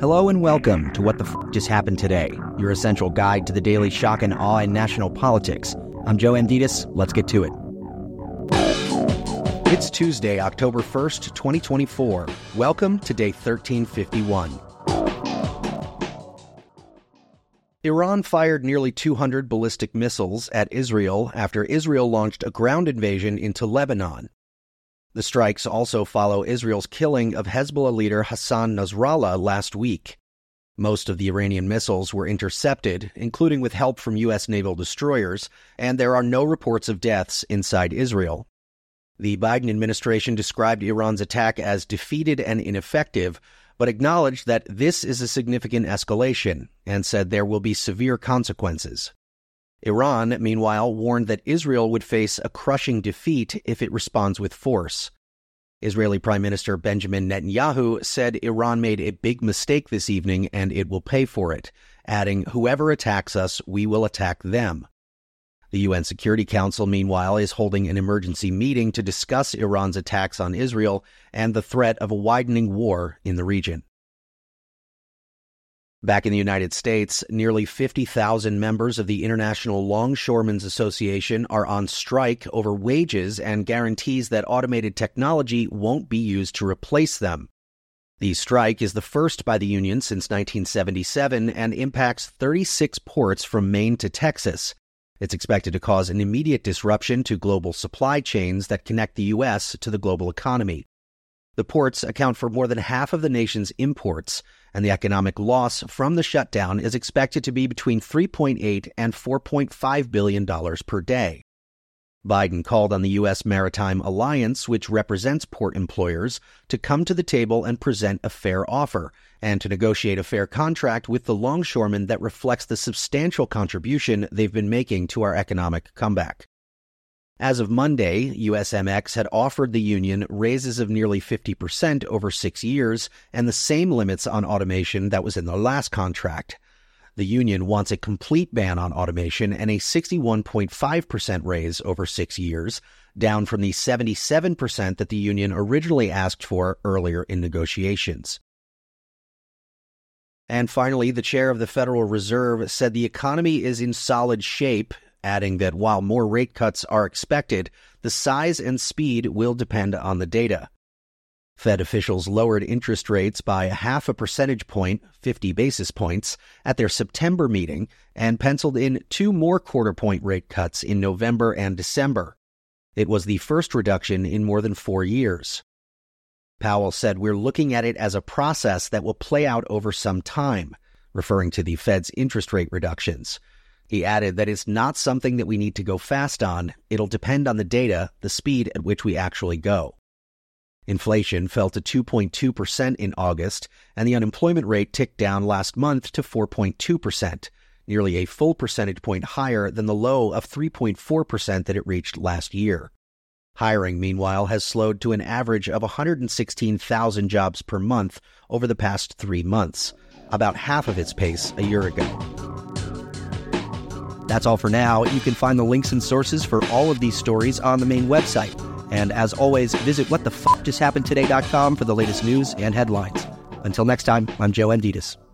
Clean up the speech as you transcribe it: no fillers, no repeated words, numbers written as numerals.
Hello and welcome to What the Just Happened Today, your essential guide to the daily shock and awe in national politics. I'm Joe Amditis. Let's get to it. It's Tuesday, October 1st, 2024. Welcome to day 1351. Iran fired nearly 200 ballistic missiles at Israel after Israel launched a ground invasion into Lebanon. The strikes also follow Israel's killing of Hezbollah leader Hassan Nasrallah last week. Most of the Iranian missiles were intercepted, including with help from U.S. naval destroyers, and there are no reports of deaths inside Israel. The Biden administration described Iran's attack as defeated and ineffective, but acknowledged that this is a significant escalation and said there will be severe consequences. Iran, meanwhile, warned that Israel would face a crushing defeat if it responds with force. Israeli Prime Minister Benjamin Netanyahu said Iran made a big mistake this evening and it will pay for it, adding, "Whoever attacks us, we will attack them." The UN Security Council, meanwhile, is holding an emergency meeting to discuss Iran's attacks on Israel and the threat of a widening war in the region. Back in the United States, nearly 50,000 members of the International Longshoremen's Association are on strike over wages and guarantees that automated technology won't be used to replace them. The strike is the first by the union since 1977 and impacts 36 ports from Maine to Texas. It's expected to cause an immediate disruption to global supply chains that connect the U.S. to the global economy. The ports account for more than half of the nation's imports, and the economic loss from the shutdown is expected to be between $3.8 and $4.5 billion per day. Biden called on the U.S. Maritime Alliance, which represents port employers, to come to the table and present a fair offer, and to negotiate a fair contract with the longshoremen that reflects the substantial contribution they've been making to our economic comeback. As of Monday, USMX had offered the union raises of nearly 50% over 6 years and the same limits on automation that was in the last contract. The union wants a complete ban on automation and a 61.5% raise over 6 years, down from the 77% that the union originally asked for earlier in negotiations. And finally, the chair of the Federal Reserve said the economy is in solid shape, adding that while more rate cuts are expected, the size and speed will depend on the data. Fed officials lowered interest rates by 0.5 percentage point, 50 basis points, at their September meeting and penciled in 2 more quarter-point rate cuts in November and December. It was the first reduction in more than 4 years. Powell said, "We're looking at it as a process that will play out over some time," referring to the Fed's interest rate reductions. He added that it's not something that we need to go fast on. It'll depend on the data, the speed at which we actually go. Inflation fell to 2.2% in August, and the unemployment rate ticked down last month to 4.2%, nearly a full percentage point higher than the low of 3.4% that it reached last year. Hiring, meanwhile, has slowed to an average of 116,000 jobs per month over the past 3 months, about half of its pace a year ago. That's all for now. You can find the links and sources for all of these stories on the main website. And as always, visit whatthefjusthappenedtoday.com for the latest news and headlines. Until next time, I'm Joe Amditis.